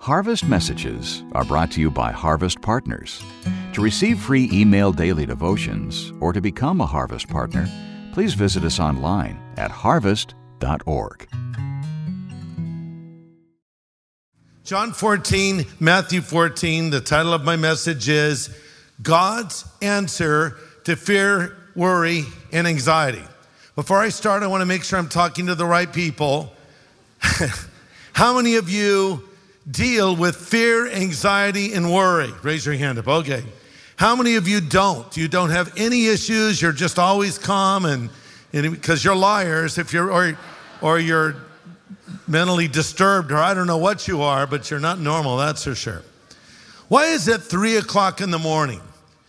Harvest Messages are brought to you by Harvest Partners. To receive free email daily devotions or to become a Harvest Partner, please visit us online at harvest.org. John 14, Matthew 14, the title of my message is God's Answer to Fear, Worry, and Anxiety. Before I start, I want to make sure I'm talking to the right people. How many of you deal with fear, anxiety, and worry? Raise your hand up. Okay. How many of you don't? You don't have any issues. You're just always calm, and because you're liars, if you're or you're mentally disturbed, or I don't know what you are, but you're not normal, that's for sure. Why is it 3 o'clock in the morning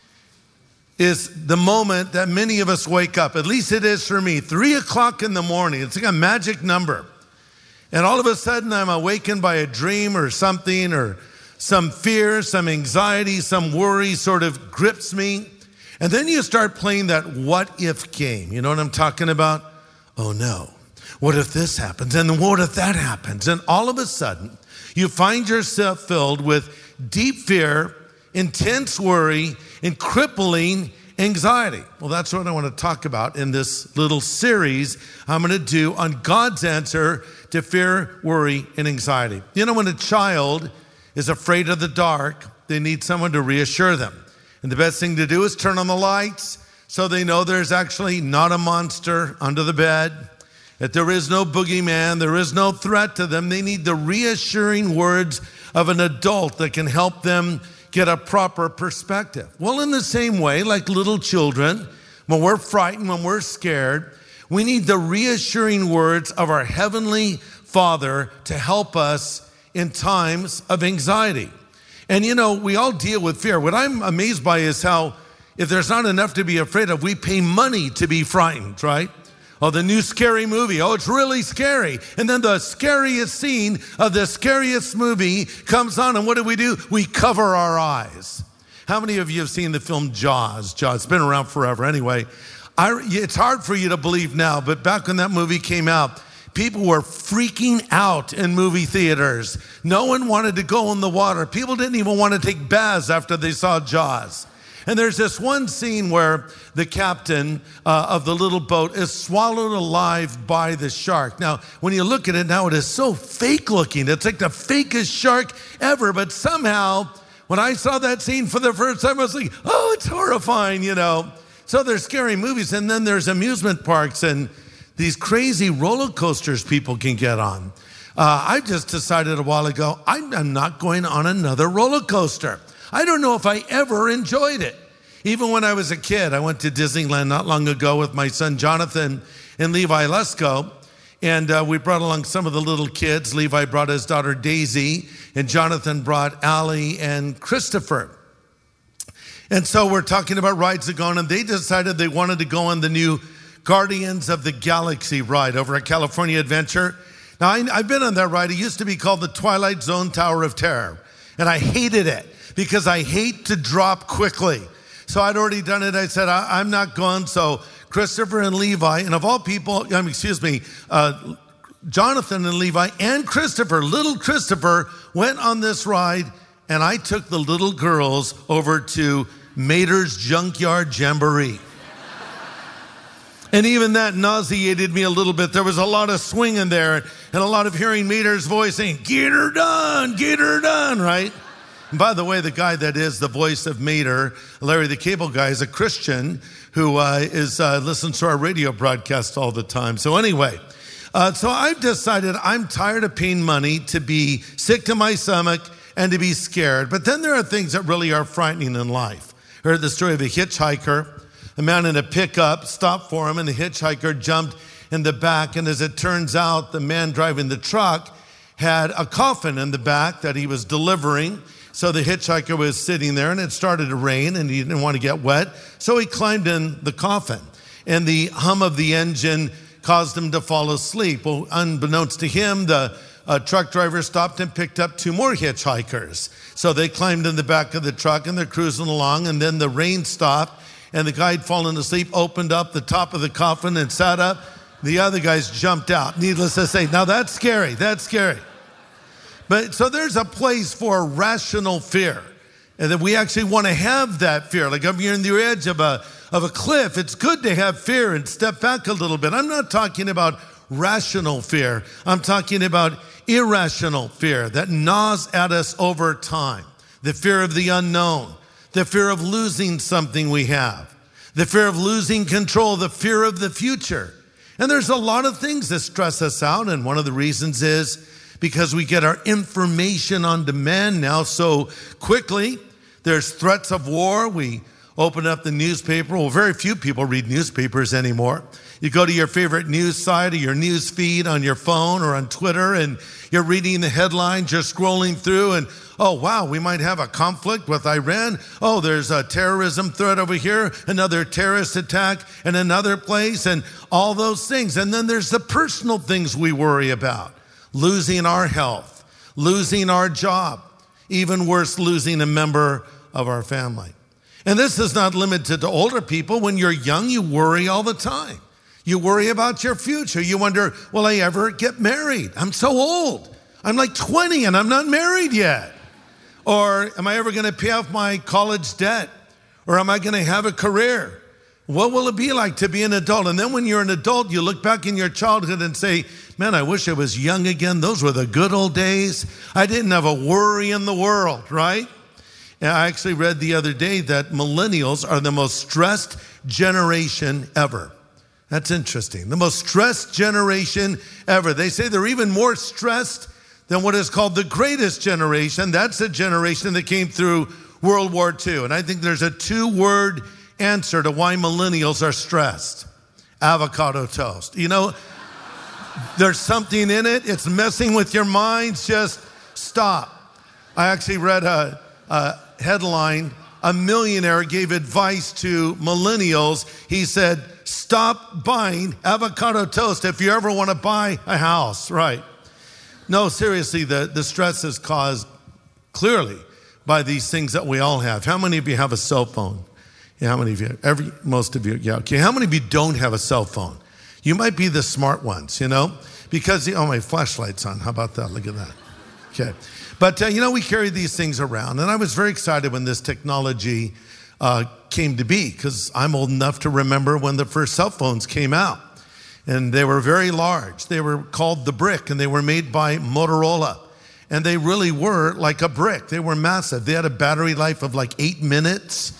is the moment that many of us wake up? At least it is for me. 3 o'clock in the morning, it's like a magic number. And all of a sudden I'm awakened by a dream or something, or some fear, some anxiety, some worry sort of grips me. And then you start playing that what if game. You know what I'm talking about? Oh no. What if this happens? And what if that happens? And all of a sudden, you find yourself filled with deep fear, intense worry, and crippling anxiety. Well, that's what I want to talk about in this little series I'm going to do on God's answer to fear, worry, and anxiety. You know, when a child is afraid of the dark, they need someone to reassure them. And the best thing to do is turn on the lights so they know there's actually not a monster under the bed, that there is no boogeyman, there is no threat to them. They need the reassuring words of an adult that can help them get a proper perspective. Well, in the same way, like little children, when we're frightened, when we're scared, we need the reassuring words of our Heavenly Father to help us in times of anxiety. And you know, we all deal with fear. What I'm amazed by is how, if there's not enough to be afraid of, we pay money to be frightened, right? Oh, the new scary movie. Oh, it's really scary. And then the scariest scene of the scariest movie comes on, and what do? We cover our eyes. How many of you have seen the film Jaws? Jaws, it's been around forever. Anyway, it's hard for you to believe now, but back when that movie came out, people were freaking out in movie theaters. No one wanted to go in the water. People didn't even want to take baths after they saw Jaws. And there's this one scene where the captain of the little boat is swallowed alive by the shark. Now, when you look at it now, it is so fake looking. It's like the fakest shark ever. But somehow, when I saw that scene for the first time, I was like, oh, it's horrifying, you know. So there's scary movies, and then there's amusement parks and these crazy roller coasters people can get on. I just decided a while ago, I'm not going on another roller coaster. I don't know if I ever enjoyed it. Even when I was a kid, I went to Disneyland not long ago with my son Jonathan and Levi Lesko, and we brought along some of the little kids. Levi brought his daughter Daisy, and Jonathan brought Allie and Christopher. And so we're talking about rides that go on, and they decided they wanted to go on the new Guardians of the Galaxy ride over at California Adventure. Now, I've been on that ride. It used to be called the Twilight Zone Tower of Terror, and I hated it because I hate to drop quickly. So I'd already done it. I said, I'm not going. So Christopher and Levi, and of all people, Jonathan and Levi and Christopher, little Christopher, went on this ride, and I took the little girls over to Mater's Junkyard Jamboree. And even that nauseated me a little bit. There was a lot of swinging there and a lot of hearing Mater's voice saying, get her done, right? And by the way, the guy that is the voice of Mater, Larry the Cable Guy, is a Christian who listens to our radio broadcast all the time. So anyway, so I've decided I'm tired of paying money to be sick to my stomach and to be scared. But then there are things that really are frightening in life. I heard the story of a hitchhiker. A man in a pickup stopped for him, and the hitchhiker jumped in the back. And as it turns out, the man driving the truck had a coffin in the back that he was delivering. So the hitchhiker was sitting there, and it started to rain, and he didn't want to get wet. So he climbed in the coffin, and the hum of the engine caused him to fall asleep. Well, unbeknownst to him, the truck driver stopped and picked up 2 more hitchhikers. So they climbed in the back of the truck, and they're cruising along, and then the rain stopped. And the guy had fallen asleep, opened up the top of the coffin and sat up. The other guys jumped out, needless to say. Now that's scary. But so there's a place for rational fear. And that we actually want to have that fear. Like if you're on the edge of a cliff, it's good to have fear and step back a little bit. I'm not talking about rational fear. I'm talking about irrational fear that gnaws at us over time. The fear of the unknown, the fear of losing something we have, the fear of losing control, the fear of the future. And there's a lot of things that stress us out. And one of the reasons is because we get our information on demand now so quickly. There's threats of war. We open up the newspaper. Well, very few people read newspapers anymore. You go to your favorite news site or your news feed on your phone or on Twitter, and you're reading the headlines, you're scrolling through, and oh, wow, we might have a conflict with Iran. Oh, there's a terrorism threat over here, another terrorist attack in another place, and all those things. And then there's the personal things we worry about. Losing our health, losing our job, even worse, losing a member of our family. And this is not limited to older people. When you're young, you worry all the time. You worry about your future. You wonder, will I ever get married? I'm so old. I'm like 20 and I'm not married yet. Or am I ever going to pay off my college debt? Or am I going to have a career? What will it be like to be an adult? And then when you're an adult, you look back in your childhood and say, man, I wish I was young again. Those were the good old days. I didn't have a worry in the world, right? And I actually read the other day that millennials are the most stressed generation ever. That's interesting. The most stressed generation ever. They say they're even more stressed than what is called the greatest generation. That's the generation that came through World War II. And I think there's a 2-word answer to why millennials are stressed. Avocado toast. You know, there's something in it. It's messing with your minds. Just stop. I actually read a headline. A millionaire gave advice to millennials. He said, stop buying avocado toast if you ever want to buy a house, right? No, seriously, the stress is caused clearly by these things that we all have. How many of you have a cell phone? Yeah, how many of you? Most of you, yeah. Okay, how many of you don't have a cell phone? You might be the smart ones, you know? Because, my flashlight's on. How about that? Look at that. Okay. But, we carry these things around. And I was very excited when this technology came to be, because I'm old enough to remember when the first cell phones came out. And they were very large. They were called the Brick, and they were made by Motorola. And they really were like a brick. They were massive. They had a battery life of like 8 minutes.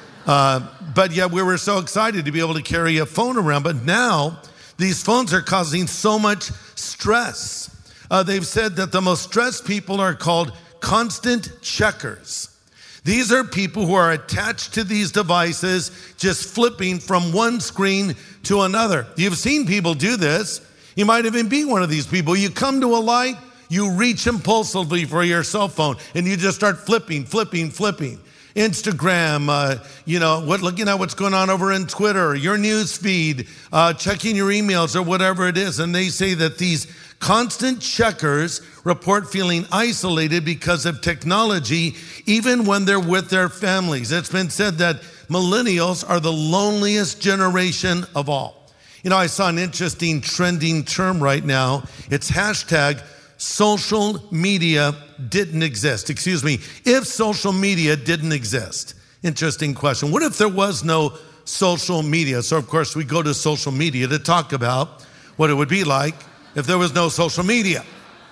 But yeah, we were so excited to be able to carry a phone around. But now, these phones are causing so much stress. They've said that the most stressed people are called constant checkers. These are people who are attached to these devices, just flipping from one screen to another. You've seen people do this. You might even be one of these people. You come to a light, you reach impulsively for your cell phone, and you just start flipping. Instagram, looking at what's going on over in Twitter, your news feed, checking your emails or whatever it is. And they say that these constant checkers report feeling isolated because of technology, even when they're with their families. It's been said that millennials are the loneliest generation of all. I saw an interesting trending term right now. It's hashtag social media didn't exist. If social media didn't exist. Interesting question. What if there was no social media? So, of course, we go to social media to talk about what it would be like if there was no social media.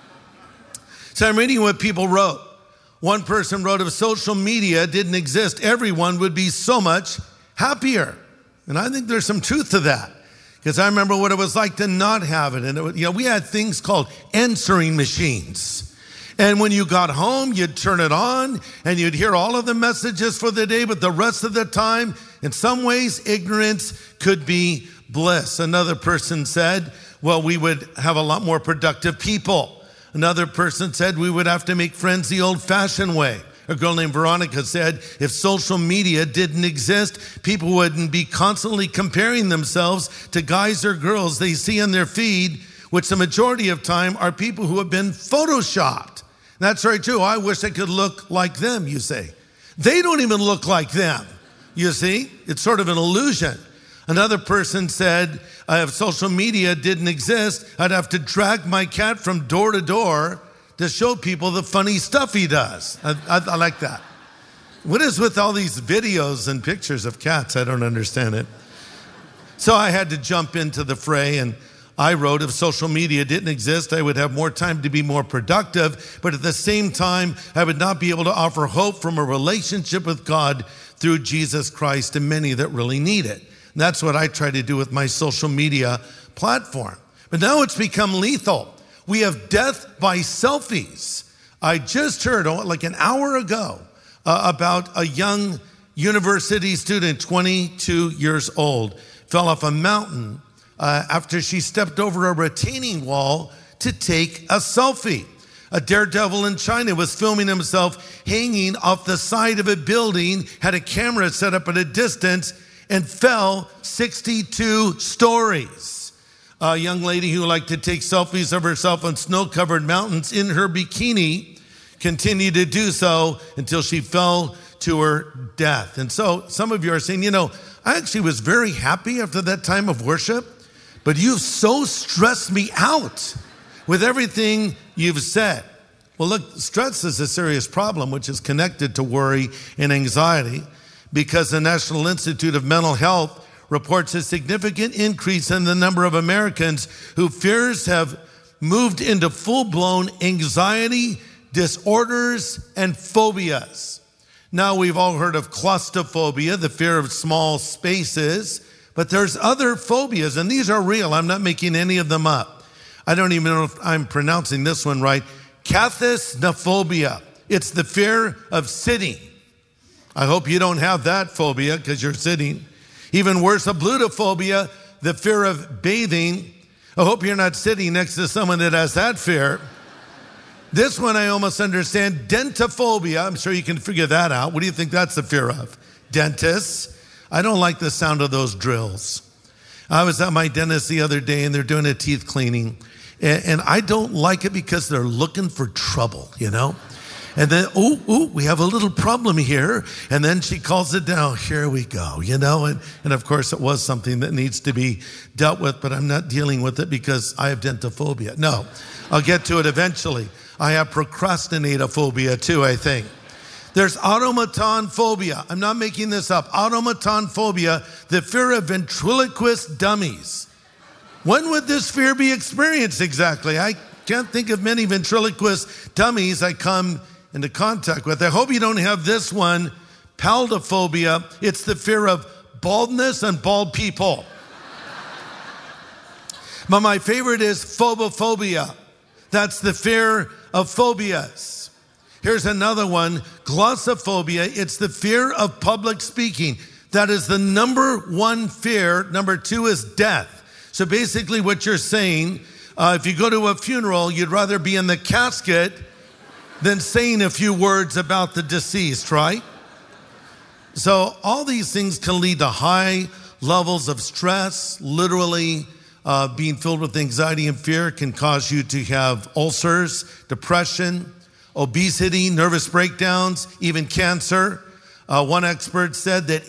So I'm reading what people wrote. One person wrote, if social media didn't exist, everyone would be so much happier. And I think there's some truth to that. Because I remember what it was like to not have it. And we had things called answering machines. And when you got home, you'd turn it on and you'd hear all of the messages for the day. But the rest of the time, in some ways, ignorance could be bliss. Another person said, well, we would have a lot more productive people. Another person said we would have to make friends the old-fashioned way. A girl named Veronica said, if social media didn't exist, people wouldn't be constantly comparing themselves to guys or girls they see on their feed, which the majority of time are people who have been photoshopped. That's very true. I wish I could look like them, you say. They don't even look like them, you see. It's sort of an illusion. Another person said, if social media didn't exist, I'd have to drag my cat from door to door to show people the funny stuff he does. I like that. What is with all these videos and pictures of cats? I don't understand it. So I had to jump into the fray, and I wrote, if social media didn't exist, I would have more time to be more productive, but at the same time, I would not be able to offer hope from a relationship with God through Jesus Christ to many that really need it. And that's what I try to do with my social media platform. But now it's become lethal. We have death by selfies. I just heard, like an hour ago, about a young university student, 22 years old, fell off a mountain after she stepped over a retaining wall to take a selfie. A daredevil in China was filming himself hanging off the side of a building, had a camera set up at a distance, and fell 62 stories. A young lady who liked to take selfies of herself on snow-covered mountains in her bikini continued to do so until she fell to her death. And so some of you are saying, I actually was very happy after that time of worship, but you've so stressed me out with everything you've said. Well, look, stress is a serious problem, which is connected to worry and anxiety, because the National Institute of Mental Health reports a significant increase in the number of Americans whose fears have moved into full-blown anxiety disorders and phobias. Now, we've all heard of claustrophobia, the fear of small spaces, but there's other phobias, and these are real. I'm not making any of them up. I don't even know if I'm pronouncing this one right. Cathasnophobia. It's the fear of sitting. I hope you don't have that phobia because you're sitting. Even worse, ablutophobia, the fear of bathing. I hope you're not sitting next to someone that has that fear. This one I almost understand. Dentophobia. I'm sure you can figure that out. What do you think that's the fear of? Dentists. I don't like the sound of those drills. I was at my dentist the other day, and they're doing a teeth cleaning. And I don't like it because they're looking for trouble, And then, we have a little problem here. And then she calls it down. Here we go, And of course, it was something that needs to be dealt with, but I'm not dealing with it because I have dentophobia. No, I'll get to it eventually. I have procrastinator-phobia too, I think. There's automaton phobia. I'm not making this up. Automaton phobia, the fear of ventriloquist dummies. When would this fear be experienced exactly? I can't think of many ventriloquist dummies I come into contact with. I hope you don't have this one, paldophobia. It's the fear of baldness and bald people. But my favorite is phobophobia. That's the fear of phobias. Here's another one, glossophobia. It's the fear of public speaking. That is the number one fear. Number two is death. So basically what you're saying, if you go to a funeral, you'd rather be in the casket than saying a few words about the deceased, right? So all these things can lead to high levels of stress. Literally, being filled with anxiety and fear can cause you to have ulcers, depression, obesity, nervous breakdowns, even cancer. One expert said that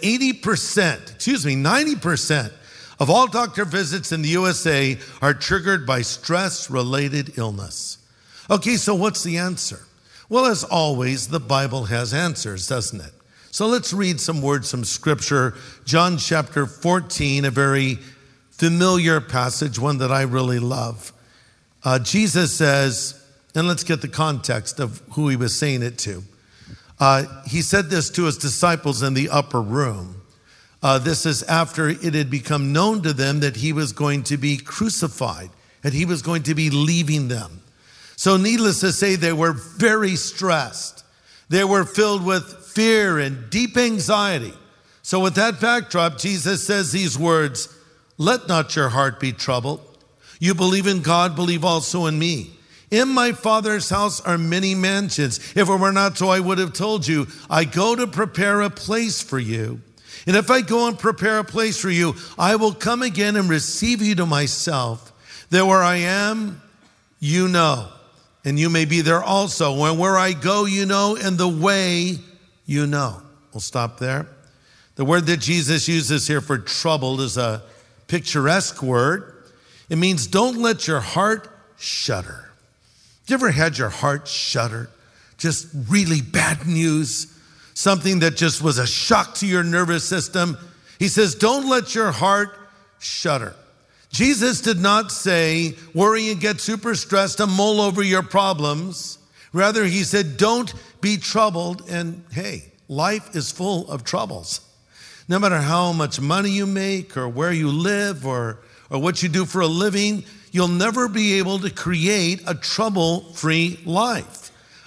90% of all doctor visits in the USA are triggered by stress-related illness. Okay, so what's the answer? Well, as always, the Bible has answers, doesn't it? So let's read some words from Scripture. John chapter 14, a very familiar passage, one that I really love. Jesus says, and let's get the context of who he was saying it to. He said this to his disciples in the upper room. This is after it had become known to them that he was going to be crucified, and he was going to be leaving them. So needless to say, they were very stressed. They were filled with fear and deep anxiety. So with that backdrop, Jesus says these words, "Let not your heart be troubled. You believe in God, believe also in me. In my Father's house are many mansions. If it were not so, I would have told you. I go to prepare a place for you. And if I go and prepare a place for you, I will come again and receive you to myself, that where I am, you know, and you may be there also. And where I go, you know, and the way, you know." We'll stop there. The word that Jesus uses here for troubled is a picturesque word. It means don't let your heart shudder. You ever had your heart shudder? Just really bad news, something that just was a shock to your nervous system. He says, don't let your heart shudder. Jesus did not say, worry and get super stressed and mull over your problems. Rather, he said, don't be troubled. And hey, life is full of troubles. No matter how much money you make or where you live or what you do for a living, you'll never be able to create a trouble-free life.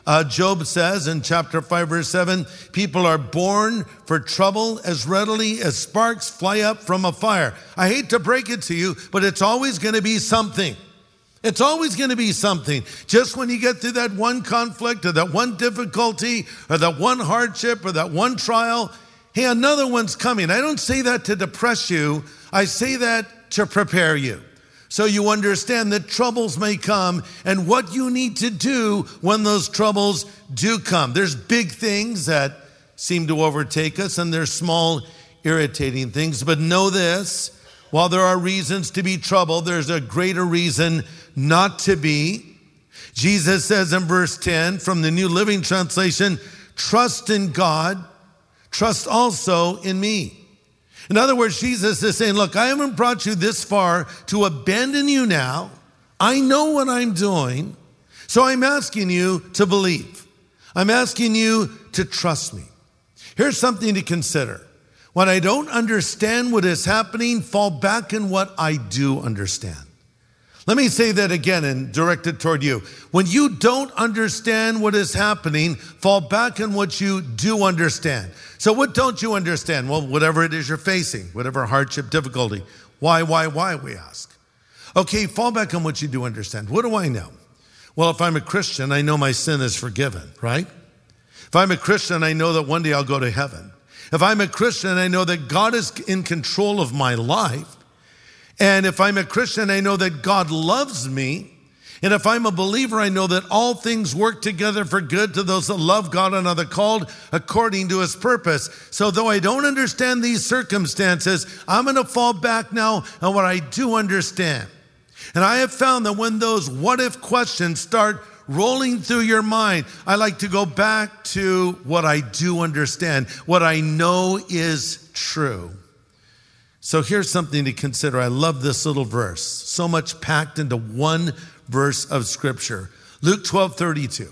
Job says in chapter 5, verse 7, people are born for trouble as readily as sparks fly up from a fire. I hate to break it to you, but it's always going to be something. It's always going to be something. Just when you get through that one conflict or that one difficulty or that one hardship or that one trial, hey, another one's coming. I don't say that to depress you. I say that to prepare you. So you understand that troubles may come and what you need to do when those troubles do come. There's big things that seem to overtake us and there's small, irritating things. But know this, while there are reasons to be troubled, there's a greater reason not to be. Jesus says in verse 10 from the New Living Translation, trust in God, trust also in me. In other words, Jesus is saying, look, I haven't brought you this far to abandon you now. I know what I'm doing. So I'm asking you to believe. I'm asking you to trust me. Here's something to consider. When I don't understand what is happening, fall back in what I do understand. Let me say that again and direct it toward you. When you don't understand what is happening, fall back in what you do understand. So what don't you understand? Well, whatever it is you're facing, whatever hardship, difficulty. Why, we ask. Okay, fall back on what you do understand. What do I know? Well, if I'm a Christian, I know my sin is forgiven, right? If I'm a Christian, I know that one day I'll go to heaven. If I'm a Christian, I know that God is in control of my life. And if I'm a Christian, I know that God loves me. And if I'm a believer, I know that all things work together for good to those that love God and are the called according to his purpose. So though I don't understand these circumstances, I'm going to fall back now on what I do understand. And I have found that when those what if questions start rolling through your mind, I like to go back to what I do understand, what I know is true. So here's something to consider. I love this little verse, so much packed into one verse of scripture. Luke 12:32.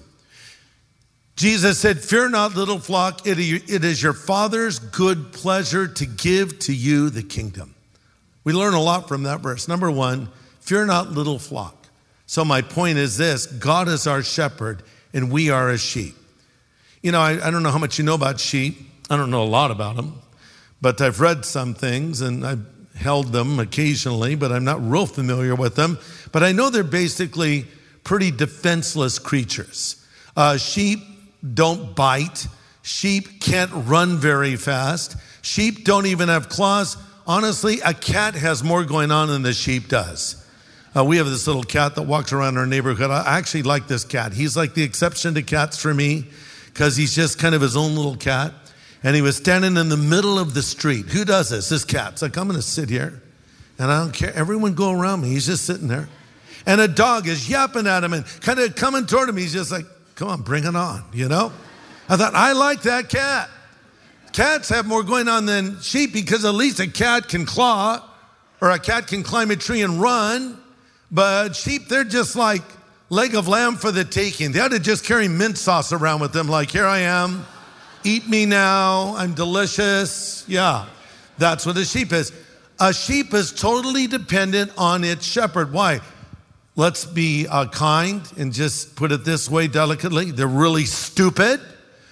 Jesus said, fear not, little flock, it is your Father's good pleasure to give to you the kingdom. We learn a lot from that verse. Number one, fear not, little flock. So my point is this, God is our shepherd and we are his sheep. You know, I don't know how much you know about sheep. I don't know a lot about them. But I've read some things and I've held them occasionally, but I'm not real familiar with them. But I know they're basically pretty defenseless creatures. Sheep don't bite. Sheep can't run very fast. Sheep don't even have claws. Honestly, a cat has more going on than the sheep does. We have this little cat that walks around our neighborhood. I actually like this cat. He's like the exception to cats for me because he's just kind of his own little cat. And he was standing in the middle of the street. Who does this? This cat. It's like, I'm going to sit here. And I don't care. Everyone go around me. He's just sitting there. And a dog is yapping at him and kind of coming toward him. He's just like, come on, bring it on, you know? I thought, I like that cat. Cats have more going on than sheep because at least a cat can claw or a cat can climb a tree and run. But sheep, they're just like leg of lamb for the taking. They ought to just carry mint sauce around with them like, here I am. Eat me now, I'm delicious. Yeah, that's what a sheep is. A sheep is totally dependent on its shepherd. Why? Let's be kind and just put it this way delicately. They're really stupid.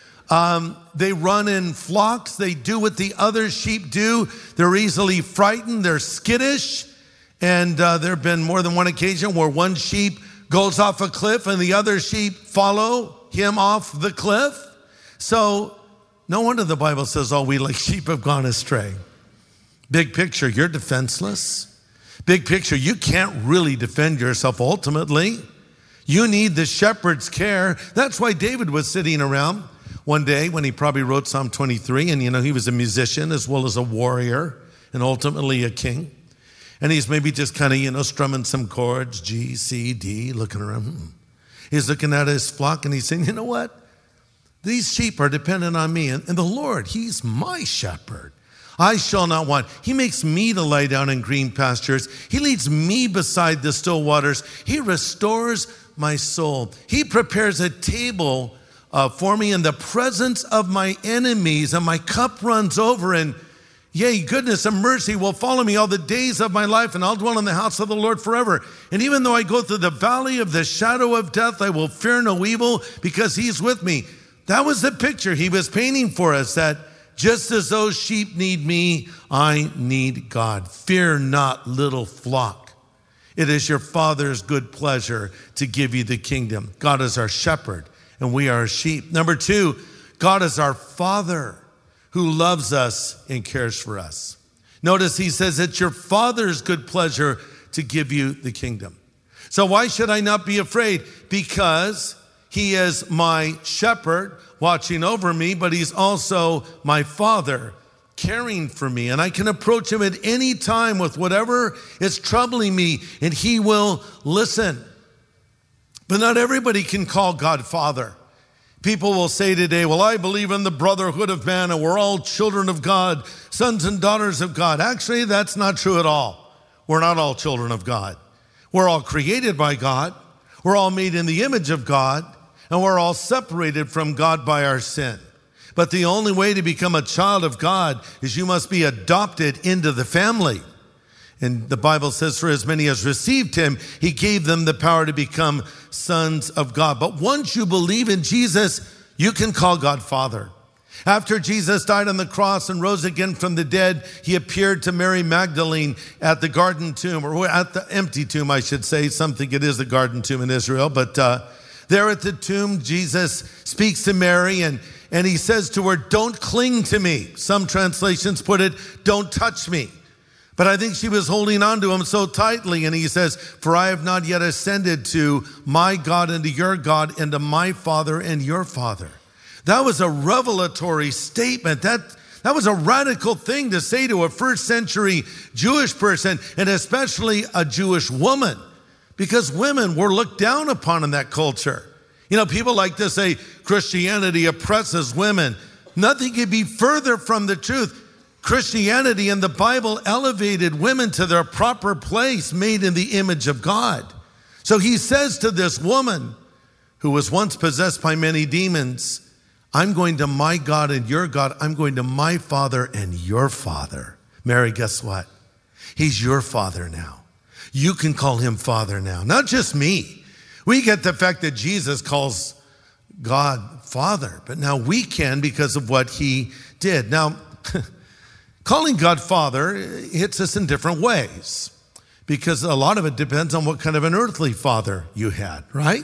They run in flocks. They do what the other sheep do. They're easily frightened. They're skittish. And there have been more than one occasion where one sheep goes off a cliff and the other sheep follow him off the cliff. So no wonder the Bible says, we like sheep have gone astray. Big picture, you're defenseless. Big picture, you can't really defend yourself ultimately. You need the shepherd's care. That's why David was sitting around one day when he probably wrote Psalm 23. And, he was a musician as well as a warrior and ultimately a king. And he's maybe just kind of, strumming some chords, G, C, D, looking around. He's looking at his flock and he's saying, you know what? These sheep are dependent on me. And the Lord, he's my shepherd. I shall not want. He makes me to lie down in green pastures. He leads me beside the still waters. He restores my soul. He prepares a table for me in the presence of my enemies, and my cup runs over, and yea, goodness and mercy will follow me all the days of my life, and I'll dwell in the house of the Lord forever. And even though I go through the valley of the shadow of death, I will fear no evil because he's with me. That was the picture he was painting for us, that just as those sheep need me, I need God. Fear not, little flock. It is your Father's good pleasure to give you the kingdom. God is our shepherd, and we are sheep. Number two, God is our Father who loves us and cares for us. Notice he says it's your Father's good pleasure to give you the kingdom. So why should I not be afraid? Because he is my shepherd watching over me, but he's also my Father caring for me. And I can approach him at any time with whatever is troubling me, and he will listen. But not everybody can call God Father. People will say today, well, I believe in the brotherhood of man, and we're all children of God, sons and daughters of God. Actually, that's not true at all. We're not all children of God. We're all created by God. We're all made in the image of God, and we're all separated from God by our sin. But the only way to become a child of God is you must be adopted into the family. And the Bible says, for as many as received him, he gave them the power to become sons of God. But once you believe in Jesus, you can call God Father. After Jesus died on the cross and rose again from the dead, he appeared to Mary Magdalene at the garden tomb, or at the empty tomb, I should say. Some think it is the garden tomb in Israel. But there at the tomb, Jesus speaks to Mary and he says to her, don't cling to me. Some translations put it, don't touch me. But I think she was holding on to him so tightly. And he says, for I have not yet ascended to my God and to your God and to my Father and your Father. That was a revelatory statement. That was a radical thing to say to a first century Jewish person, and especially a Jewish woman, because women were looked down upon in that culture. You know, people like to say Christianity oppresses women. Nothing could be further from the truth. Christianity and the Bible elevated women to their proper place, made in the image of God. So he says to this woman who was once possessed by many demons, I'm going to my God and your God. I'm going to my Father and your Father. Mary, guess what? He's your Father now. You can call him Father now. Not just me. We get the fact that Jesus calls God Father, but now we can because of what he did. Now, calling God Father hits us in different ways, because a lot of it depends on what kind of an earthly father you had, right?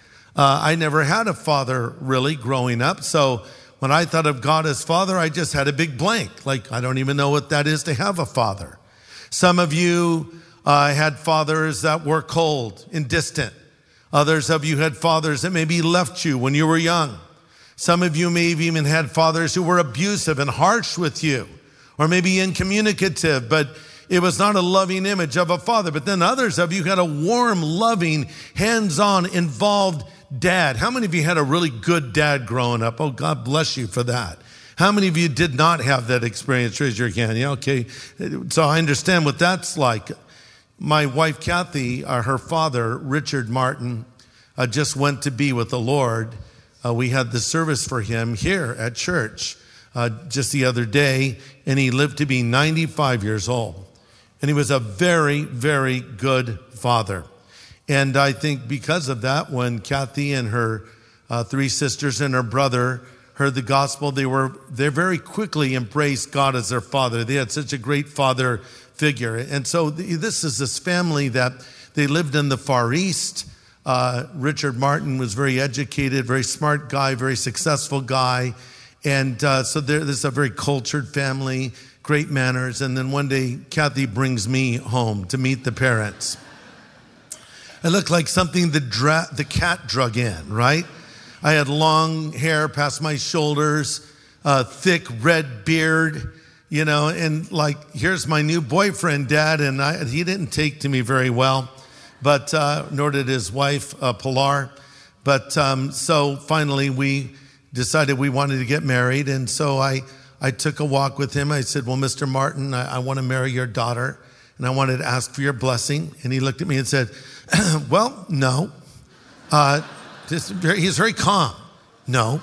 I never had a father really growing up. So when I thought of God as Father, I just had a big blank. Like, I don't even know what that is to have a father. Some of you had fathers that were cold and distant. Others of you had fathers that maybe left you when you were young. Some of you may have even had fathers who were abusive and harsh with you, or maybe incommunicative, but it was not a loving image of a father. But then others of you had a warm, loving, hands-on, involved dad. How many of you had a really good dad growing up? Oh, God bless you for that. How many of you did not have that experience? Raise your hand. Yeah, okay. So I understand what that's like. My wife, Kathy, her father, Richard Martin, just went to be with the Lord. We had the service for him here at church just the other day, and he lived to be 95 years old. And he was a very, very good father. And I think because of that, when Kathy and her three sisters and her brother heard the gospel, they very quickly embraced God as their father. They had such a great father figure. And so this is this family that they lived in the Far East. Richard Martin was very educated, very smart guy, very successful guy. And so there's a very cultured family, great manners. And then one day, Kathy brings me home to meet the parents. I looked like something the cat drug in, right? I had long hair past my shoulders, thick red beard, you know, and like, here's my new boyfriend, Dad. And he didn't take to me very well, but nor did his wife, Pilar. But so finally we decided we wanted to get married. And so I took a walk with him. I said, well, Mr. Martin, I want to marry your daughter. And I wanted to ask for your blessing. And he looked at me and said, well, no. He's very calm. No.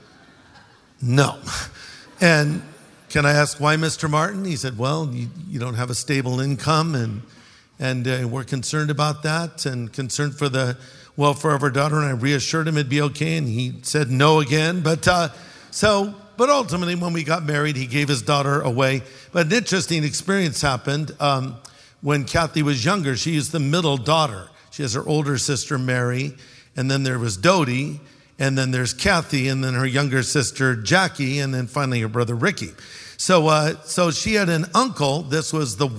And can I ask why, Mr. Martin? He said, well, you don't have a stable income, and we're concerned about that and concerned for the welfare of our daughter. And I reassured him it'd be okay, and he said no again. But ultimately, when we got married, he gave his daughter away. But an interesting experience happened when Kathy was younger. She is the middle daughter. She has her older sister, Mary, and then there was Dodie, and then there's Kathy, and then her younger sister, Jackie, and then finally her brother, Ricky. So she had an uncle. This was the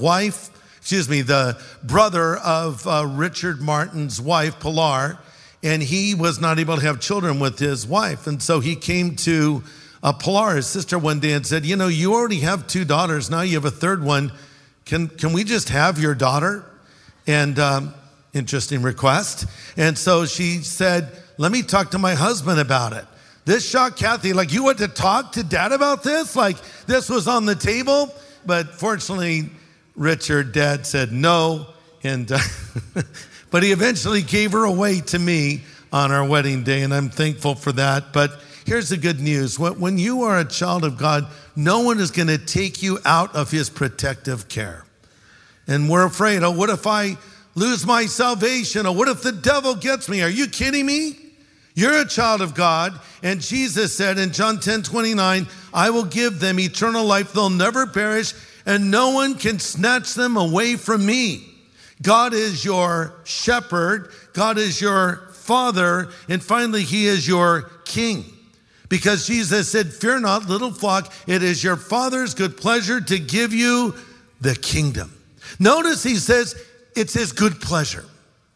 brother of Richard Martin's wife, Pilar, and he was not able to have children with his wife. And so he came to Pilar, his sister, one day and said, you already have 2 daughters. Now you have a third one. Can we just have your daughter? And interesting request. And so she said, let me talk to my husband about it. This shocked Kathy. Like, you went to talk to Dad about this? Like, this was on the table? But fortunately, Richard, Dad, said no. And but he eventually gave her away to me on our wedding day, and I'm thankful for that. But here's the good news. When you are a child of God, no one is going to take you out of his protective care. And we're afraid, what if I lose my salvation? Or what if the devil gets me? Are you kidding me? You're a child of God, and Jesus said in John 10:29, I will give them eternal life. They'll never perish, and no one can snatch them away from me. God is your shepherd. God is your father. And finally, he is your king. Because Jesus said, fear not, little flock. It is your Father's good pleasure to give you the kingdom. Notice he says it's his good pleasure.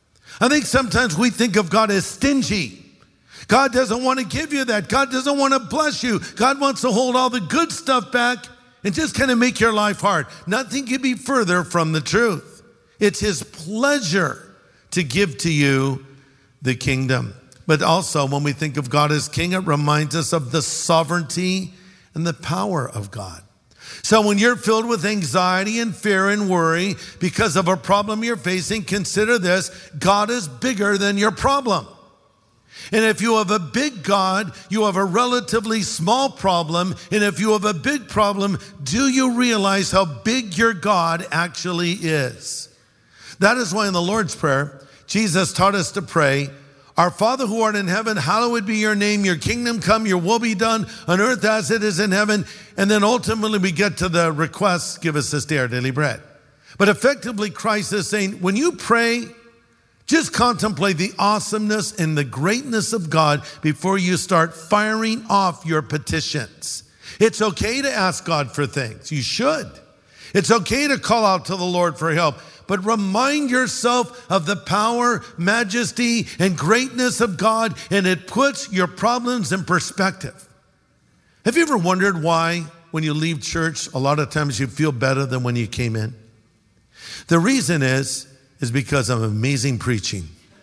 I think sometimes we think of God as stingy. God doesn't want to give you that. God doesn't want to bless you. God wants to hold all the good stuff back and just kind of make your life hard. Nothing could be further from the truth. It's his pleasure to give to you the kingdom. But also, when we think of God as king, it reminds us of the sovereignty and the power of God. So when you're filled with anxiety and fear and worry because of a problem you're facing, consider this: God is bigger than your problem. And if you have a big God, you have a relatively small problem. And if you have a big problem, do you realize how big your God actually is? That is why in the Lord's Prayer, Jesus taught us to pray, our Father who art in heaven, hallowed be your name. Your kingdom come, your will be done on earth as it is in heaven. And then ultimately we get to the request, give us this day our daily bread. But effectively Christ is saying, when you pray, just contemplate the awesomeness and the greatness of God before you start firing off your petitions. It's okay to ask God for things. You should. It's okay to call out to the Lord for help. But remind yourself of the power, majesty, and greatness of God, and it puts your problems in perspective. Have you ever wondered why, when you leave church, a lot of times you feel better than when you came in? The reason is because of amazing preaching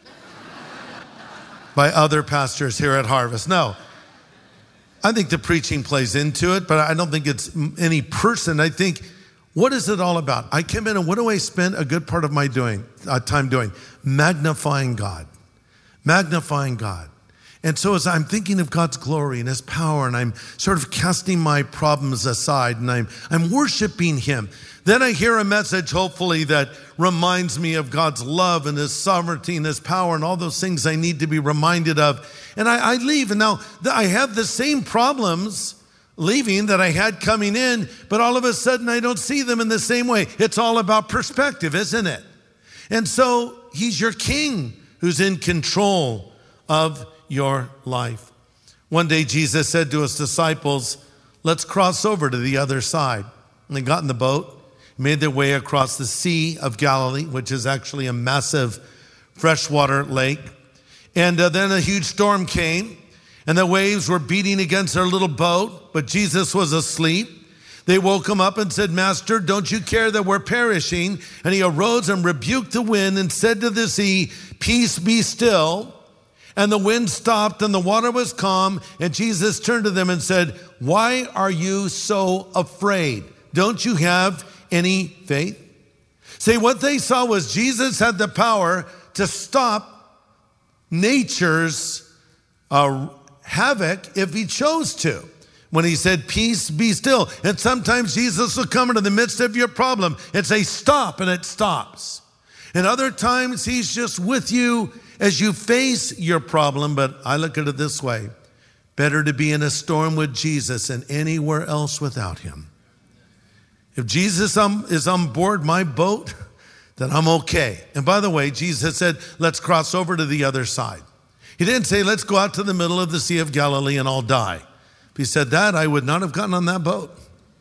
by other pastors here at Harvest. No, I think the preaching plays into it, but I don't think it's any person. I think, what is it all about? I come in and what do I spend a good part of my time doing? Magnifying God. Magnifying God. And so as I'm thinking of God's glory and his power, and I'm sort of casting my problems aside, and I'm worshiping him, then I hear a message, hopefully, that reminds me of God's love and his sovereignty and his power and all those things I need to be reminded of. And I leave, and now I have the same problems leaving that I had coming in, but all of a sudden I don't see them in the same way. It's all about perspective, isn't it? And so he's your king who's in control of your life. One day Jesus said to his disciples, let's cross over to the other side. And they got in the boat, made their way across the Sea of Galilee, which is actually a massive freshwater lake. And then a huge storm came, and the waves were beating against their little boat, but Jesus was asleep. They woke him up and said, Master, don't you care that we're perishing? And he arose and rebuked the wind and said to the sea, peace be still. And the wind stopped and the water was calm. And Jesus turned to them and said, why are you so afraid? Don't you have any faith? See, what they saw was Jesus had the power to stop nature's havoc if he chose to. When he said, peace, be still. And sometimes Jesus will come into the midst of your problem and say, stop, and it stops. And other times he's just with you as you face your problem. But I look at it this way: better to be in a storm with Jesus than anywhere else without him. If Jesus is on board my boat, then I'm okay. And by the way, Jesus said, let's cross over to the other side. He didn't say, let's go out to the middle of the Sea of Galilee and I'll die. If he said that, I would not have gotten on that boat.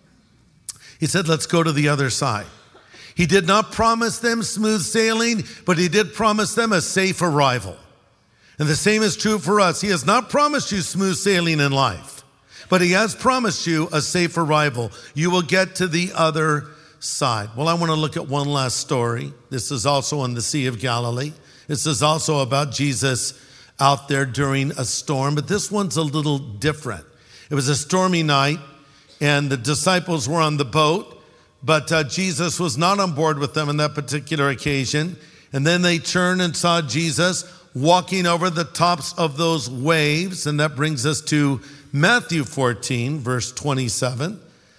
He said, let's go to the other side. He did not promise them smooth sailing, but he did promise them a safe arrival. And the same is true for us. He has not promised you smooth sailing in life, but he has promised you a safe arrival. You will get to the other side. Well, I want to look at one last story. This is also on the Sea of Galilee. This is also about Jesus out there during a storm, but this one's a little different. It was a stormy night, and the disciples were on the boat, but Jesus was not on board with them on that particular occasion. And then they turned and saw Jesus walking over the tops of those waves, and that brings us to Matthew 14, verse 27.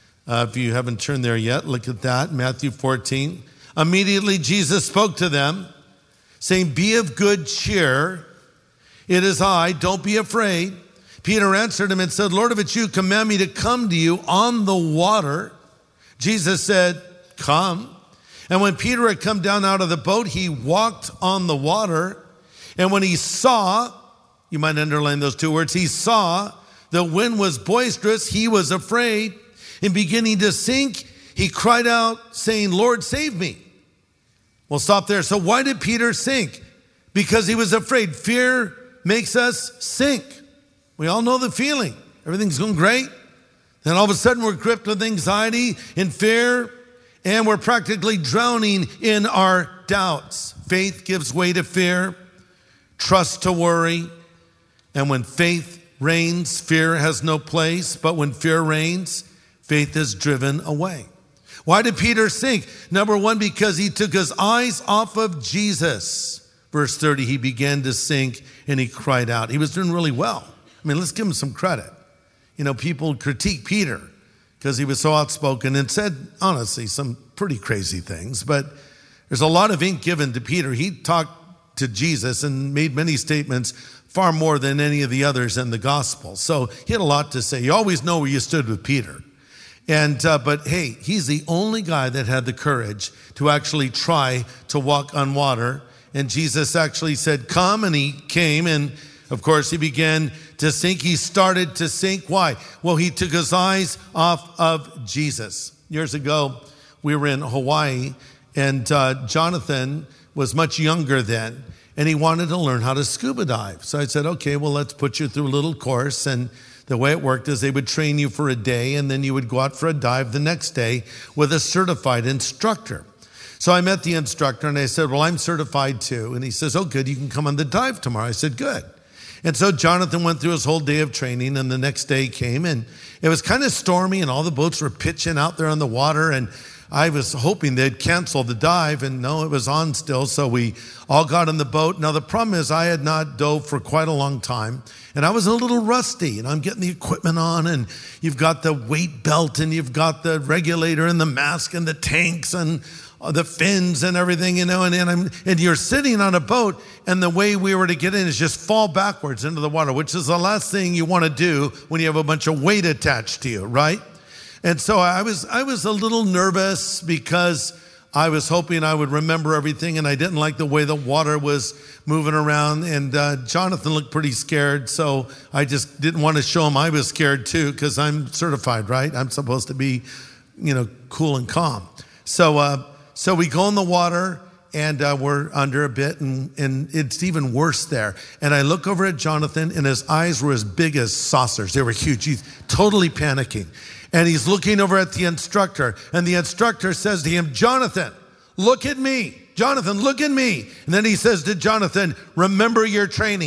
If you haven't turned there yet, look at that, Matthew 14. Immediately Jesus spoke to them, saying, be of good cheer. It is I, don't be afraid. Peter answered him and said, Lord, if it's you, command me to come to you on the water. Jesus said, come. And when Peter had come down out of the boat, he walked on the water. And when he saw, you might underline those two words, he saw the wind was boisterous, he was afraid. And beginning to sink, he cried out, saying, Lord, save me. We'll stop there. So why did Peter sink? Because he was afraid. Fear makes us sink. We all know the feeling. Everything's going great. Then all of a sudden we're gripped with anxiety and fear, and we're practically drowning in our doubts. Faith gives way to fear, trust to worry. And when faith reigns, fear has no place. But when fear reigns, faith is driven away. Why did Peter sink? Number one, because he took his eyes off of Jesus. Verse 30, he began to sink and he cried out. He was doing really well. I mean, let's give him some credit. You know, people critique Peter because he was so outspoken and said, honestly, some pretty crazy things. But there's a lot of ink given to Peter. He talked to Jesus and made many statements, far more than any of the others in the gospel. So he had a lot to say. You always know where you stood with Peter. But hey, he's the only guy that had the courage to actually try to walk on water. And Jesus actually said, come, and he came. And of course, he began to sink. He started to sink. Why? Well, he took his eyes off of Jesus. Years ago, we were in Hawaii, and Jonathan was much younger then, and he wanted to learn how to scuba dive. So I said, okay, well, let's put you through a little course. And the way it worked is they would train you for a day, and then you would go out for a dive the next day with a certified instructor. So I met the instructor, and I said, well, I'm certified too. And he says, oh, good, you can come on the dive tomorrow. I said, good. And so Jonathan went through his whole day of training, and the next day came, and it was kind of stormy, and all the boats were pitching out there on the water, and I was hoping they'd cancel the dive, and no, it was on still, so we all got in the boat. Now, the problem is I had not dove for quite a long time, and I was a little rusty, and I'm getting the equipment on, and you've got the weight belt, and you've got the regulator, and the mask, and the tanks, and the fins and everything, you know, and you're sitting on a boat, and the way we were to get in is just fall backwards into the water, which is the last thing you want to do when you have a bunch of weight attached to you, right? And so I was a little nervous because I was hoping I would remember everything, and I didn't like the way the water was moving around, and Jonathan looked pretty scared, so I just didn't want to show him I was scared too, because I'm certified, right? I'm supposed to be, you know, cool and calm. So we go in the water, and we're under a bit, and it's even worse there. And I look over at Jonathan, and his eyes were as big as saucers. They were huge. He's totally panicking. And he's looking over at the instructor, and the instructor says to him, Jonathan, look at me. Jonathan, look at me. And then he says to Jonathan, remember your training.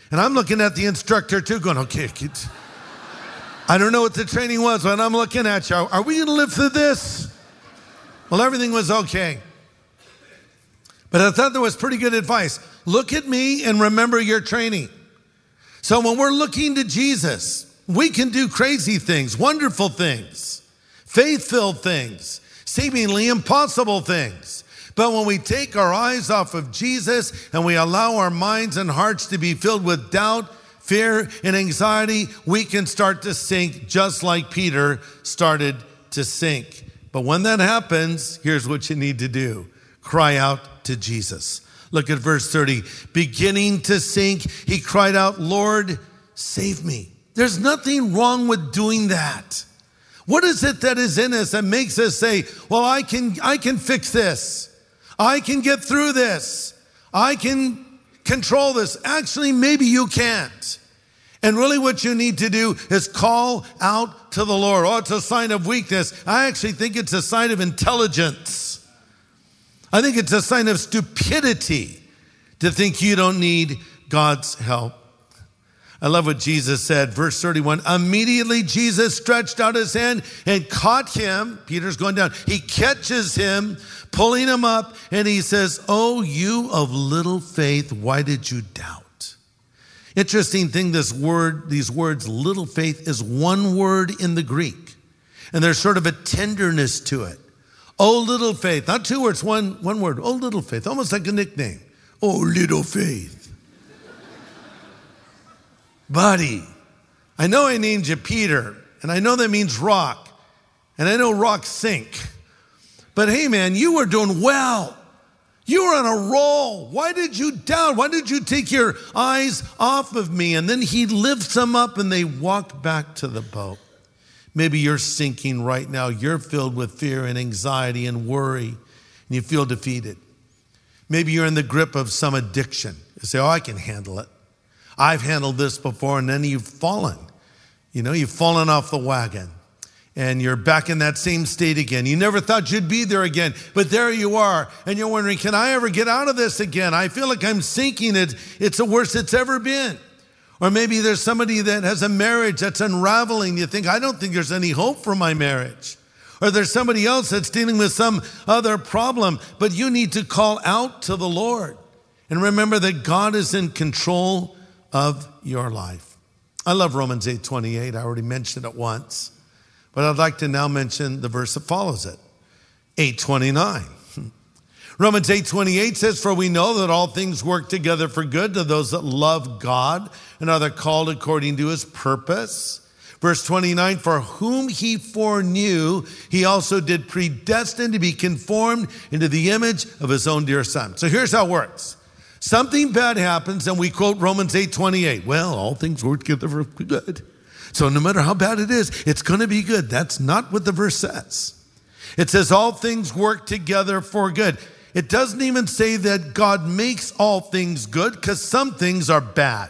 And I'm looking at the instructor too, going, okay, I don't know what the training was, but I'm looking at you. Are we going to live through this? Well, everything was okay. But I thought there was pretty good advice. Look at me and remember your training. So when we're looking to Jesus, we can do crazy things, wonderful things, faith-filled things, seemingly impossible things. But when we take our eyes off of Jesus and we allow our minds and hearts to be filled with doubt, fear, and anxiety, we can start to sink just like Peter started to sink. But when that happens, here's what you need to do. Cry out to Jesus. Look at verse 30. Beginning to sink, he cried out, Lord, save me. There's nothing wrong with doing that. What is it that is in us that makes us say, well, I can fix this. I can get through this. I can control this. Actually, maybe you can't. And really what you need to do is call out to the Lord. Oh, it's a sign of weakness. I actually think it's a sign of intelligence. I think it's a sign of stupidity to think you don't need God's help. I love what Jesus said, verse 31. Immediately Jesus stretched out his hand and caught him. Peter's going down. He catches him, pulling him up, and he says, oh, you of little faith, why did you doubt? Interesting thing, these words, little faith, is one word in the Greek. And there's sort of a tenderness to it. Oh, little faith. Not two words, one word. Oh, little faith. Almost like a nickname. Oh, little faith. Buddy, I know I named you Peter, and I know that means rock, and I know rocks sink. But hey, man, you were doing well. You were on a roll. Why did you doubt? Why did you take your eyes off of me? And then he lifts them up, and they walk back to the boat. Maybe you're sinking right now. You're filled with fear and anxiety and worry, and you feel defeated. Maybe you're in the grip of some addiction. You say, oh, I can handle it. I've handled this before, and then you've fallen. You've fallen off the wagon, and you're back in that same state again. You never thought you'd be there again, but there you are, and you're wondering, can I ever get out of this again? I feel like I'm sinking. It's the worst it's ever been. Or maybe there's somebody that has a marriage that's unraveling. You think, I don't think there's any hope for my marriage. Or there's somebody else that's dealing with some other problem, but you need to call out to the Lord. And remember that God is in control of your life. I love Romans 8:28. I already mentioned it once, but I'd like to now mention the verse that follows it. 8:29. Romans 8:28 says, for we know that all things work together for good to those that love God and are called according to his purpose. Verse 29, for whom he foreknew, he also did predestine to be conformed into the image of his own dear son. So here's how it works. Something bad happens, and we quote Romans 8:28. Well, all things work together for good. So no matter how bad it is, it's going to be good. That's not what the verse says. It says all things work together for good. It doesn't even say that God makes all things good, because some things are bad.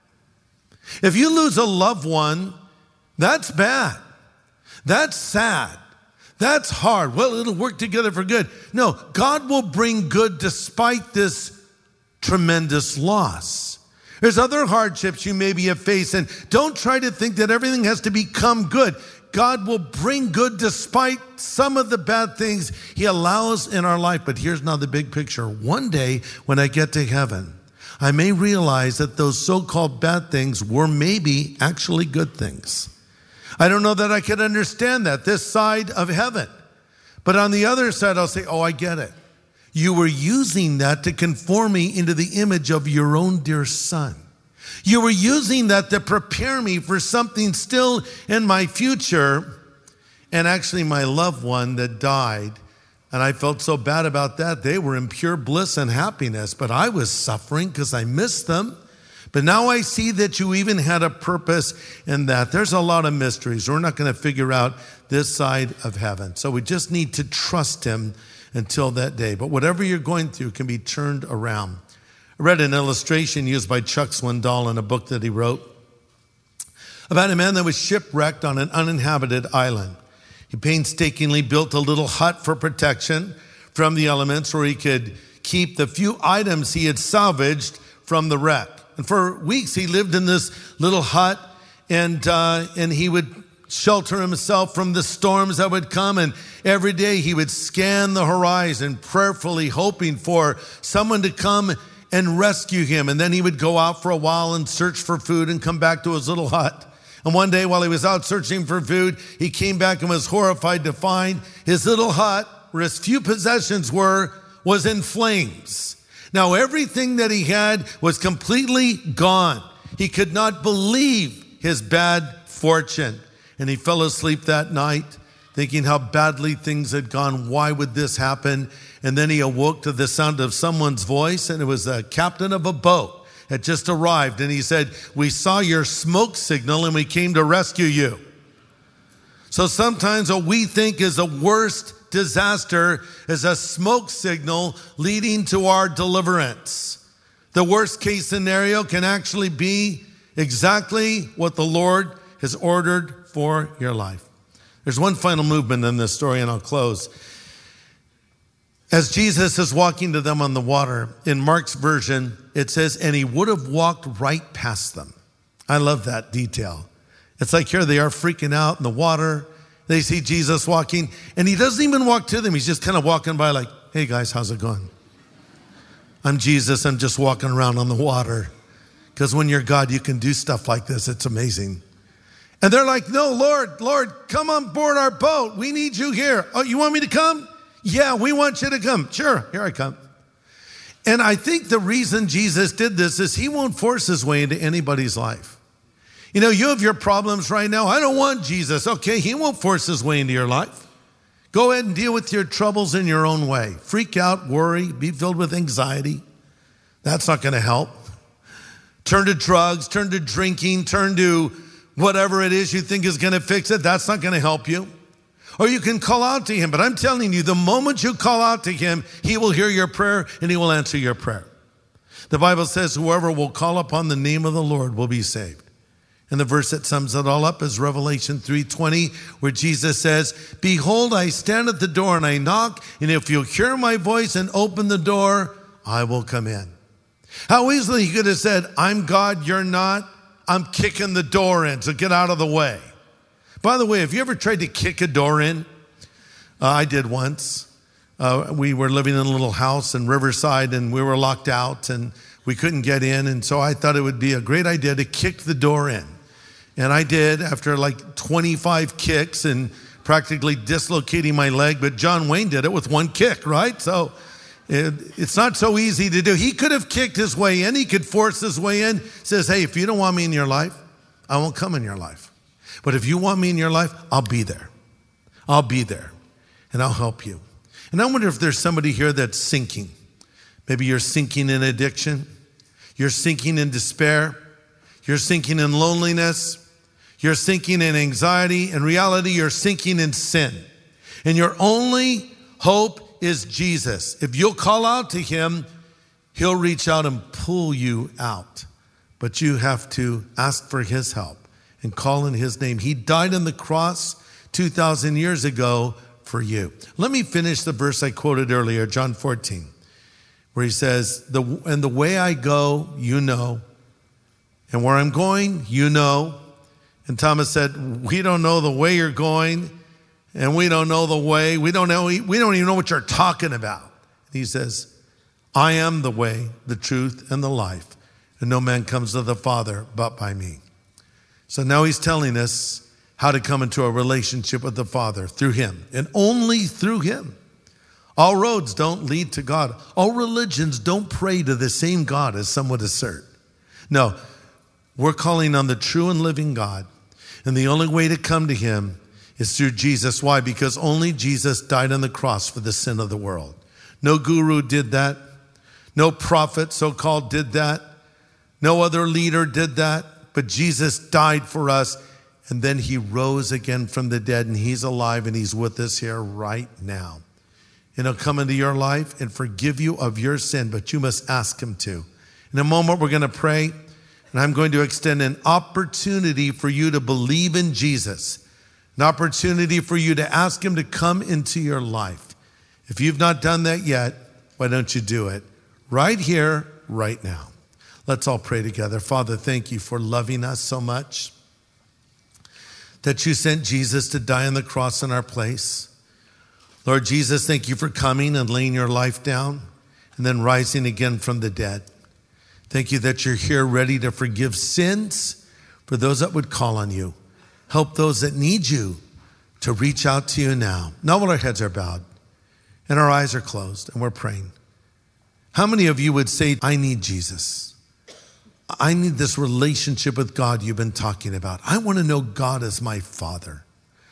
If you lose a loved one, that's bad. That's sad. That's hard. Well, it'll work together for good. No, God will bring good despite this tremendous loss. There's other hardships you maybe have faced, and don't try to think that everything has to become good. God will bring good despite some of the bad things he allows in our life. But here's now the big picture. One day when I get to heaven, I may realize that those so-called bad things were maybe actually good things. I don't know that I could understand that this side of heaven. But on the other side, I'll say, oh, I get it. You were using that to conform me into the image of your own dear son. You were using that to prepare me for something still in my future. And actually my loved one that died, and I felt so bad about that. They were in pure bliss and happiness, but I was suffering because I missed them. But now I see that you even had a purpose in that. There's a lot of mysteries. We're not going to figure out this side of heaven. So we just need to trust him until that day. But whatever you're going through can be turned around. I read an illustration used by Chuck Swindoll in a book that he wrote about a man that was shipwrecked on an uninhabited island. He painstakingly built a little hut for protection from the elements where he could keep the few items he had salvaged from the wreck. And for weeks, he lived in this little hut, and he would shelter himself from the storms that would come. And every day he would scan the horizon, prayerfully hoping for someone to come and rescue him. And then he would go out for a while and search for food and come back to his little hut. And one day while he was out searching for food, he came back and was horrified to find his little hut, where his few possessions were, was in flames. Now everything that he had was completely gone. He could not believe his bad fortune. And he fell asleep that night thinking how badly things had gone. Why would this happen? And then he awoke to the sound of someone's voice, and it was the captain of a boat had just arrived. And he said, "We saw your smoke signal and we came to rescue you." So sometimes what we think is the worst disaster is a smoke signal leading to our deliverance. The worst case scenario can actually be exactly what the Lord has ordered for your life. There's one final movement in this story, and I'll close. As Jesus is walking to them on the water, in Mark's version, it says, and he would have walked right past them. I love that detail. It's like here they are freaking out in the water. They see Jesus walking, and he doesn't even walk to them. He's just kind of walking by like, "Hey guys, how's it going? I'm Jesus. I'm just walking around on the water." Because when you're God, you can do stuff like this. It's amazing. And they're like, "No, Lord, come on board our boat. We need you here." "Oh, you want me to come?" "Yeah, we want you to come." "Sure, here I come." And I think the reason Jesus did this is he won't force his way into anybody's life. You know, you have your problems right now. "I don't want Jesus." Okay, he won't force his way into your life. Go ahead and deal with your troubles in your own way. Freak out, worry, be filled with anxiety. That's not going to help. Turn to drugs, turn to drinking, turn to whatever it is you think is going to fix it. That's not going to help you. Or you can call out to him. But I'm telling you, the moment you call out to him, he will hear your prayer and he will answer your prayer. The Bible says whoever will call upon the name of the Lord will be saved. And the verse that sums it all up is Revelation 3:20, where Jesus says, "Behold, I stand at the door and I knock, and if you'll hear my voice and open the door, I will come in." How easily he could have said, "I'm God, you're not. I'm kicking the door in, so get out of the way." By the way, have you ever tried to kick a door in? I did once. We were living in a little house in Riverside, and we were locked out, and we couldn't get in. And so I thought it would be a great idea to kick the door in. And I did after like 25 kicks and practically dislocating my leg. But John Wayne did it with one kick, right? So it's not so easy to do. He could have kicked his way in. He could force his way in. Says, "Hey, if you don't want me in your life, I won't come in your life. But if you want me in your life, I'll be there. I'll be there and I'll help you." And I wonder if there's somebody here that's sinking. Maybe you're sinking in addiction. You're sinking in despair. You're sinking in loneliness. You're sinking in anxiety. In reality, you're sinking in sin. And your only hope is Jesus. If you'll call out to him, he'll reach out and pull you out. But you have to ask for his help and call in his name. He died on the cross 2,000 years ago for you. Let me finish the verse I quoted earlier, John 14, where he says, "And the way I go, you know, and where I'm going, you know." And Thomas said, "We don't know the way you're going, and we don't know the way. We don't even know what you're talking about." And he says, "I am the way, the truth, and the life, and no man comes to the Father but by me." So now he's telling us how to come into a relationship with the Father through him, and only through him. All roads don't lead to God. All religions don't pray to the same God, as some would assert. No, we're calling on the true and living God. And the only way to come to him is through Jesus. Why? Because only Jesus died on the cross for the sin of the world. No guru did that. No prophet, so-called, did that. No other leader did that. But Jesus died for us, and then he rose again from the dead, and he's alive, and he's with us here right now. And he'll come into your life and forgive you of your sin, but you must ask him to. In a moment, we're going to pray. And I'm going to extend an opportunity for you to believe in Jesus, an opportunity for you to ask him to come into your life. If you've not done that yet, why don't you do it right here, right now? Let's all pray together. Father, thank you for loving us so much that you sent Jesus to die on the cross in our place. Lord Jesus, thank you for coming and laying your life down and then rising again from the dead. Thank you that you're here ready to forgive sins for those that would call on you. Help those that need you to reach out to you now. Now while our heads are bowed and our eyes are closed and we're praying, how many of you would say, I need Jesus? I need this relationship with God you've been talking about. I want to know God as my Father.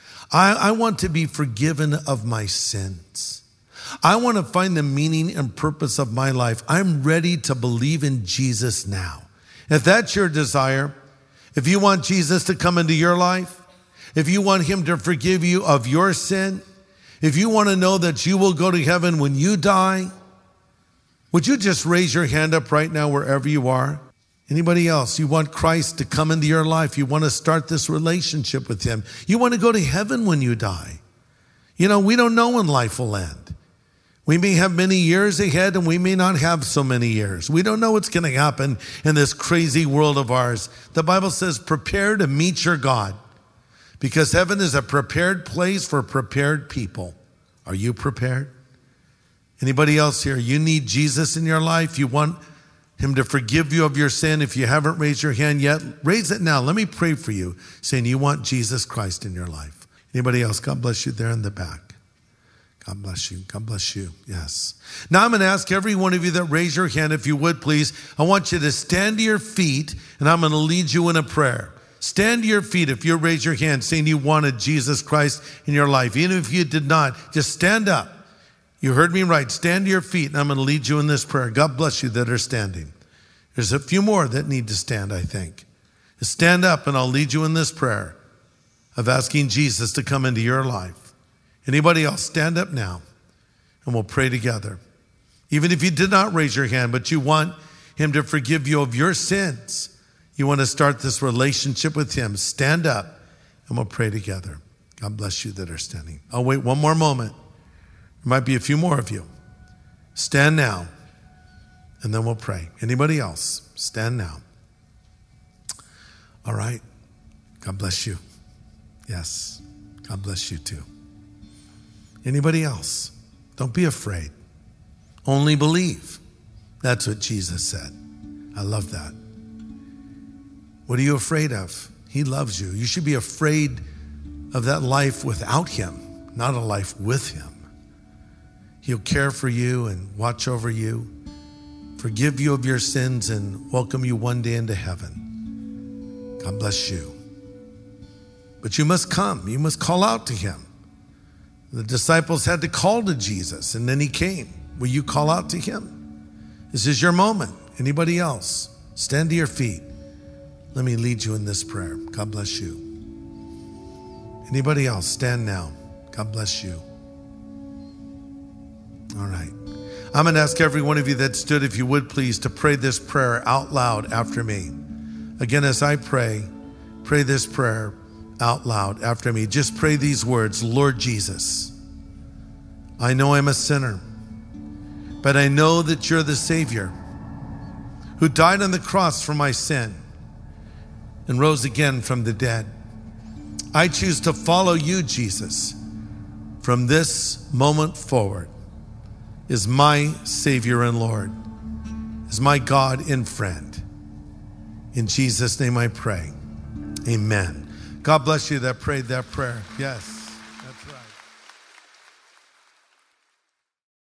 I want to be forgiven of my sins. I want to find the meaning and purpose of my life. I'm ready to believe in Jesus now. If that's your desire, if you want Jesus to come into your life, if you want him to forgive you of your sin, if you want to know that you will go to heaven when you die, would you just raise your hand up right now wherever you are? Anybody else? You want Christ to come into your life. You want to start this relationship with him. You want to go to heaven when you die. You know, we don't know when life will end. We may have many years ahead and we may not have so many years. We don't know what's going to happen in this crazy world of ours. The Bible says, prepare to meet your God, because heaven is a prepared place for prepared people. Are you prepared? Anybody else here? You need Jesus in your life. You want him to forgive you of your sin. If you haven't raised your hand yet, raise it now. Let me pray for you, saying you want Jesus Christ in your life. Anybody else? God bless you there in the back. God bless you. God bless you. Yes. Now I'm going to ask every one of you that raise your hand, if you would please, I want you to stand to your feet and I'm going to lead you in a prayer. Stand to your feet if you raise your hand saying you wanted Jesus Christ in your life. Even if you did not, just stand up. You heard me right. Stand to your feet and I'm going to lead you in this prayer. God bless you that are standing. There's a few more that need to stand, I think. Just stand up and I'll lead you in this prayer of asking Jesus to come into your life. Anybody else? Stand up now and we'll pray together. Even if you did not raise your hand, but you want him to forgive you of your sins, you want to start this relationship with him, stand up and we'll pray together. God bless you that are standing. I'll wait one more moment. There might be a few more of you. Stand now, and then we'll pray. Anybody else? Stand now. All right. God bless you. Yes. God bless you too. Anybody else? Don't be afraid. Only believe. That's what Jesus said. I love that. What are you afraid of? He loves you. You should be afraid of that life without him, not a life with him. He'll care for you and watch over you, forgive you of your sins, and welcome you one day into heaven. God bless you. But you must come. You must call out to him. The disciples had to call to Jesus, and then he came. Will you call out to him? This is your moment. Anybody else? Stand to your feet. Let me lead you in this prayer. God bless you. Anybody else? Stand now. God bless you. All right. I'm going to ask every one of you that stood, if you would please, to pray this prayer out loud after me. Again, as I pray this prayer out loud after me. Just pray these words. Lord Jesus, I know I'm a sinner, but I know that you're the Savior who died on the cross for my sin and rose again from the dead. I choose to follow you, Jesus, from this moment forward. Is my Savior and Lord, is my God and friend. In Jesus' name I pray. Amen. God bless you that prayed that prayer. Yes.